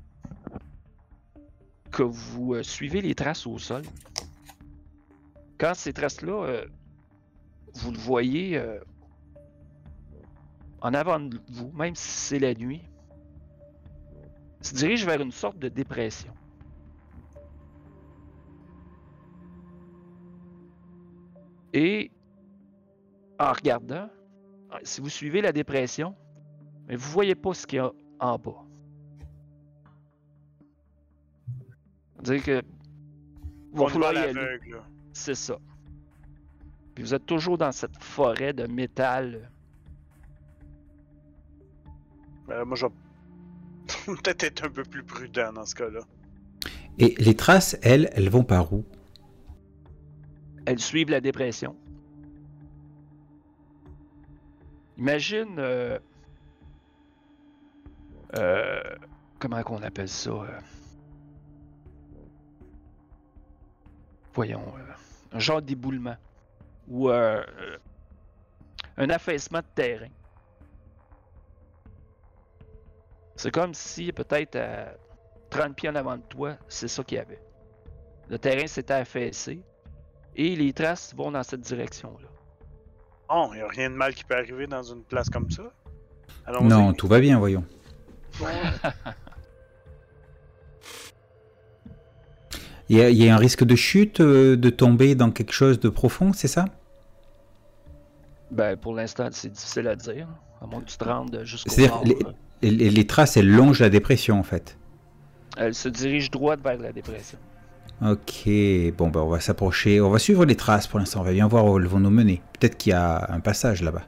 que vous euh, suivez les traces au sol. Quand ces traces-là, euh, vous le voyez euh, en avant de vous, même si c'est la nuit, se dirige vers une sorte de dépression. Et en regardant, si vous suivez la dépression, mais vous voyez pas ce qu'il y a en bas. C'est-à-dire que va On falloir va y à aller. l'aveugle, là. C'est ça. Puis vous êtes toujours dans cette forêt de métal. Euh, moi, je vais peut-être être un peu plus prudent dans ce cas-là. Et les traces, elles, elles vont par où? Elles suivent la dépression. Imagine... Euh, euh, comment qu'on appelle ça? Euh, voyons. Euh, un genre d'éboulement. Ou euh, euh, un affaissement de terrain. C'est comme si peut-être à trente pieds en avant de toi, c'est ça qu'il y avait. Le terrain s'était affaissé et les traces vont dans cette direction-là. Oh, il n'y a rien de mal qui peut arriver dans une place comme ça. Allons-y. Non, tout va bien, voyons. Il y, a, il y a un risque de chute, euh, de tomber dans quelque chose de profond, c'est ça? Ben, pour l'instant, c'est difficile à dire. À moins que tu te rendes jusqu'au C'est-à-dire, nord. les, les, les traces, elles longent la dépression, en fait. Elle se dirige droite vers la dépression. Ok, bon, ben on va s'approcher. On va suivre les traces pour l'instant. On va bien voir où elles vont nous mener. Peut-être qu'il y a un passage là-bas.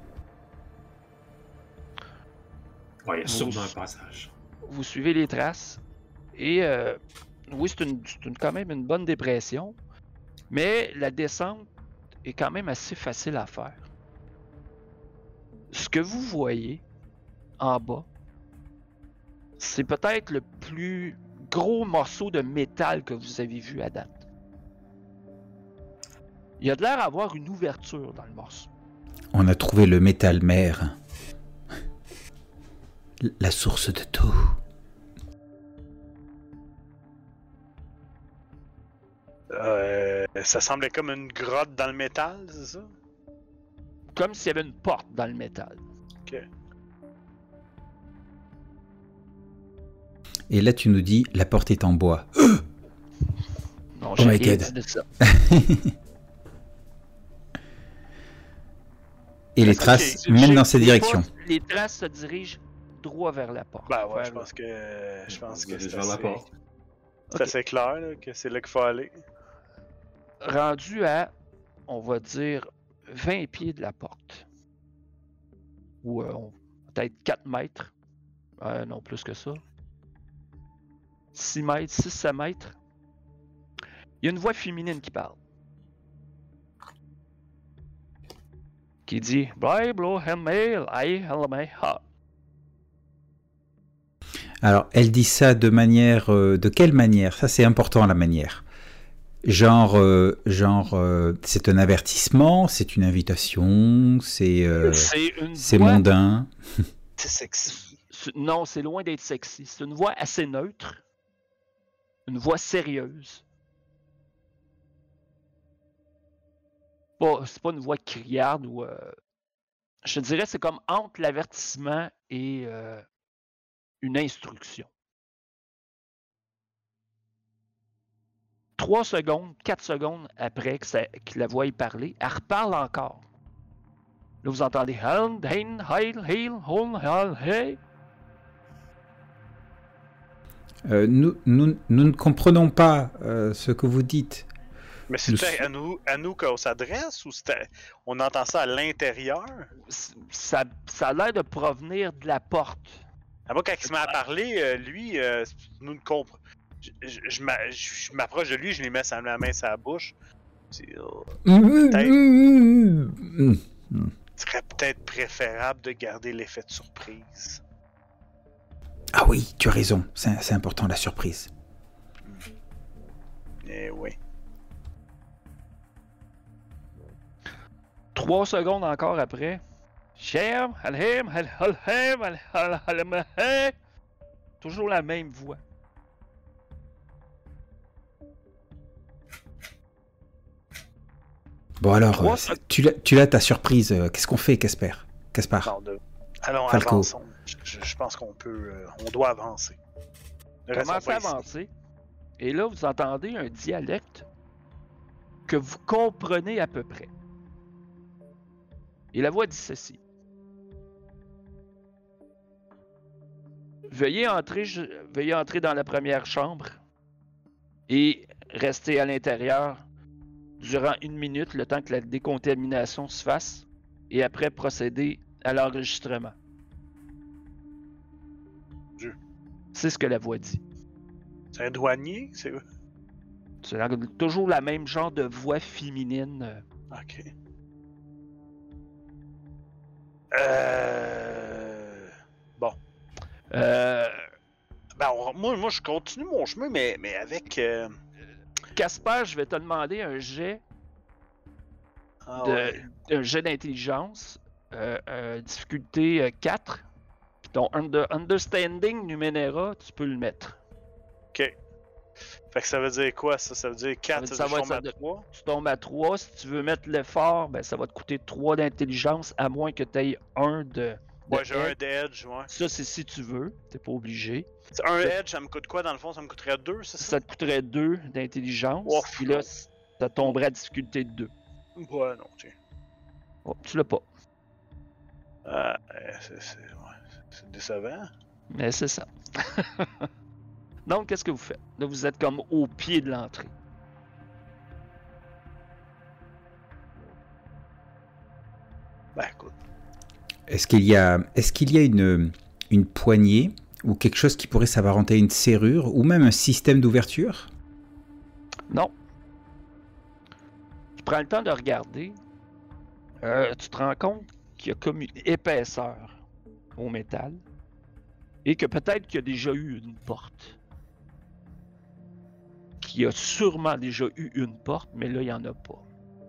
Ouais, il y a sûrement Vous- un passage. Vous suivez les traces et euh, oui, c'est une, c'est une- quand même une bonne dépression, mais la descente est quand même assez facile à faire. Ce que vous voyez en bas, c'est peut-être le plus gros morceau de métal que vous avez vu à date. Il y a de l'air d'avoir une ouverture dans le morceau. On a trouvé le métal mère. La source de tout. Euh, ça semblait comme une grotte dans le métal, c'est ça? Comme s'il y avait une porte dans le métal. Ok. Et là, tu nous dis, la porte est en bois. Non, Oh j'ai my rien God. dit de ça. Et les Ok, traces tu- mènent j'ai- dans cette Les direction. pas- Les traces se dirigent droit vers la porte. Ben ouais, Vers je pense que je pense Vous que allez c'est vers la assez, porte. c'est Ok. assez clair là, que c'est là qu'il faut aller. Rendu à, on va dire, vingt pieds de la porte. Ou euh, on- peut-être quatre mètres. Euh, non, plus que ça. six mètres, six sept mètres. Il y a une voix féminine qui parle. Qui dit Bible, Hemel, I, Helme, Ha. Alors, elle dit ça de manière... euh, de quelle manière? Ça, c'est important, la manière. Genre, euh, genre euh, c'est un avertissement, c'est une invitation, c'est euh, C'est une c'est voix. mondain. C'est sexy. c'est- Non, c'est loin d'être sexy. C'est une voix assez neutre. Une voix sérieuse. pas, c'est pas une voix criarde ou. Euh, je te dirais, c'est comme entre l'avertissement et euh, une instruction. Trois secondes, quatre secondes après que, ça, que la voix ait parlé, elle reparle encore. Là, vous entendez Hal, Hein, Heil, Heil, Hol, Hal, Hey. Euh, nous, nous, nous ne comprenons pas euh, ce que vous dites. Mais Nous- c'était à nous, à nous qu'on s'adresse ou c'était, on entend ça à l'intérieur? Ça, ça a l'air de provenir de la porte. À moi, quand il se met à parler, euh, lui, euh, nous ne comprenons. Je, je, je m'a- je m'approche de lui, je lui mets sa, la main sur la bouche. C'est, euh, peut-être- Mm. ce serait peut-être préférable de garder l'effet de surprise. Ah oui, tu as raison, c'est c'est important la surprise. Eh oui. Trois secondes encore après. Shem, Alhem, Alhem, Alhem, Alhem. Toujours la même voix. Bon alors, Trois euh, c'est- tu l'as tu l'as ta surprise, euh, qu'est-ce qu'on fait, Casper Caspar Non, de... Allons, Falco. avançons. Je, je- je pense qu'on peut. euh, on doit avancer. Ne restons Commencez pas à ici. avancer. Et là, vous entendez un dialecte que vous comprenez à peu près. Et la voix dit ceci. Veuillez entrer, je- veuillez entrer dans la première chambre et rester à l'intérieur durant une minute, le temps que la décontamination se fasse, et après procéder à l'enregistrement. Dieu. C'est ce que la voix dit. C'est un douanier? C'est. C'est la- toujours la même genre de voix féminine. euh, Ok. Euh. Bon. Euh, Ben, on- moi, moi, je continue mon chemin, mais, mais avec. euh, Casper, je vais te demander un jet, ah de, ouais. un jet d'intelligence, euh, euh, difficulté euh, quatre. Puis ton under- understanding Numenera, tu peux le mettre. Ok. Fait que ça veut dire quoi, ça? Ça veut dire quatre, Ça ça, va veut être dire ça à de- trois? Tu tombes à trois. Si tu veux mettre l'effort, ben, ça va te coûter trois d'intelligence, à moins que tu aies un de, de Ouais, j'ai un edge. d'edge, ouais. Ça, c'est si tu veux. T'es pas obligé. C'est un Ça- edge, ça me coûte quoi dans le fond? Ça me coûterait deux, c'est ça? Ça te coûterait deux d'intelligence. Oh, Puis là, non. ça tomberait à difficulté de deux. Ouais, non, tiens. Oh, tu l'as pas. Ah, euh, c'est, c'est, ouais, c'est- c'est décevant. Mais c'est ça. Donc, qu'est-ce que vous faites? Là, vous êtes comme au pied de l'entrée. Ben écoute. Est-ce qu'il y a, est-ce qu'il y a une, une poignée ou quelque chose qui pourrait s'apparenter à une serrure ou même un système d'ouverture? Non. Tu prends le temps de regarder. Euh, tu te rends compte qu'il y a comme une épaisseur au métal. Et que peut-être qu'il y a déjà eu une porte. Qu'il y a sûrement déjà eu une porte, mais là, il n'y en a pas.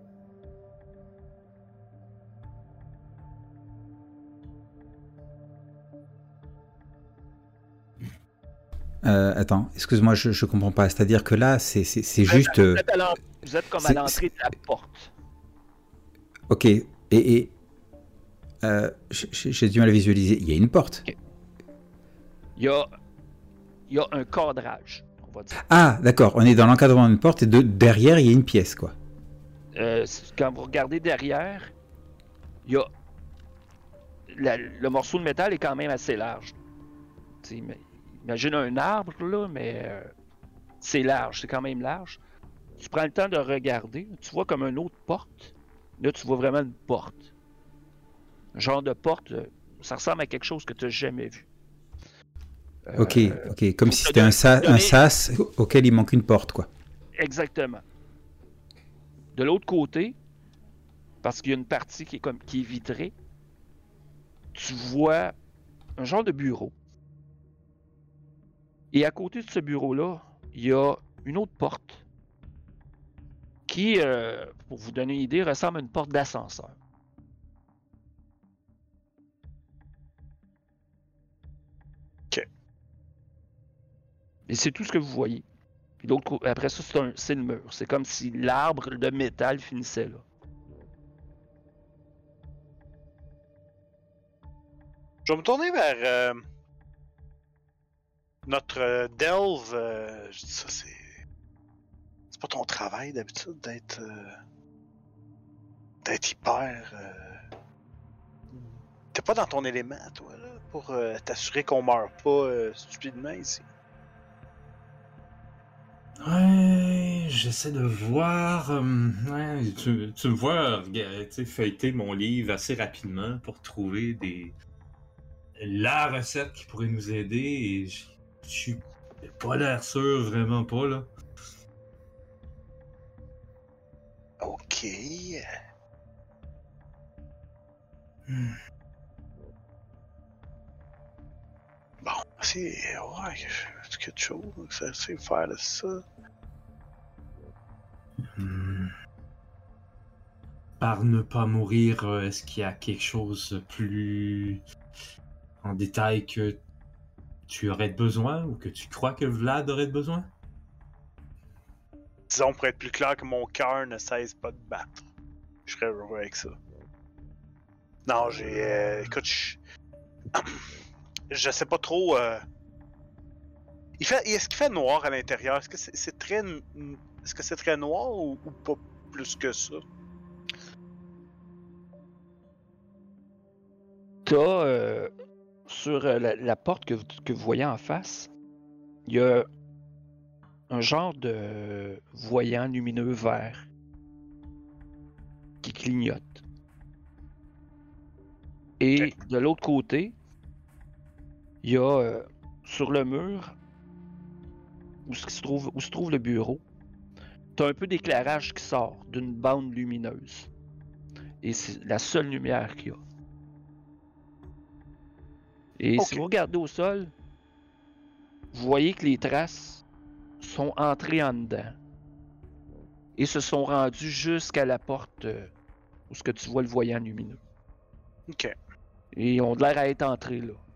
Euh, attends, excuse-moi, je, je comprends pas. C'est-à-dire que là, c'est, c'est, c'est Vous êtes- juste. euh, Vous êtes, à l'en- vous êtes comme à c'est- l'entrée de la porte. Ok, et. et euh, j'ai, j'ai du mal à visualiser. Il y a une porte. Il y a, il y a un cadrage, on va dire. Ah, d'accord, on est dans l'encadrement d'une porte et de, derrière, il y a une pièce, quoi. Euh, c- quand vous regardez derrière, il y a la- le morceau de métal est quand même assez large. T'sais, mais- imagine un arbre là, mais euh, c'est large, c'est quand même large. Tu prends le temps de regarder, tu vois comme une autre porte. Là, tu vois vraiment une porte. Un genre de porte, euh, ça ressemble à quelque chose que tu n'as jamais vu. Euh, Ok, ok, comme faut si te c'était un, sa- donner- un sas auquel il manque une porte, quoi. Exactement. De l'autre côté, parce qu'il y a une partie qui est comme qui est vitrée, tu vois un genre de bureau. Et à côté de ce bureau-là, il y a une autre porte qui, euh, pour vous donner une idée, ressemble à une porte d'ascenseur. Ok. Et c'est tout ce que vous voyez. Puis l'autre, co- après ça, c'est un- c'est le mur. C'est comme si l'arbre de métal finissait là. Je vais me tourner vers euh, notre euh, Delve. Euh, je dis ça, c'est. C'est pas ton travail d'habitude d'être. Euh, d'être hyper. Euh... T'es pas dans ton élément, toi, là, pour euh, t'assurer qu'on meurt pas euh, stupidement ici. Ouais, j'essaie de voir. euh, ouais, tu, tu me vois regarder, tu sais, feuilleter mon livre assez rapidement pour trouver des la recette qui pourrait nous aider et je je suis pas l'air sûr, vraiment pas là. Ok. Hmm. Bon, c'est. Ouais, c'est quelque chose. Ça sait faire de ça. Hmm. Par ne pas mourir, euh, est-ce qu'il y a quelque chose de plus en détail que tu aurais besoin ou que tu crois que Vlad aurait besoin? Disons, pour être plus clair, que mon cœur ne cesse pas de battre. Je serais heureux avec ça. Non, j'ai. Euh, écoute, je. je sais pas trop. Euh... Il fait... Est-ce qu'il fait noir à l'intérieur? Est-ce que c'est c'est très. Est-ce que c'est très noir ou... ou pas plus que ça? T'as euh, sur euh, la, la porte que, vous- que vous voyez en face, il y a un genre de voyant lumineux vert qui clignote. Et de l'autre côté, il y a euh, sur le mur où se trouve, où se trouve le bureau, t'as un peu d'éclairage qui sort d'une bande lumineuse. Et c'est la seule lumière qu'il y a. Et Ok. si vous regardez au sol, vous voyez que les traces sont entrées en dedans et se sont rendues jusqu'à la porte euh, où ce que tu vois le voyant lumineux. Ok. Et ils ont l'air à être entrés là.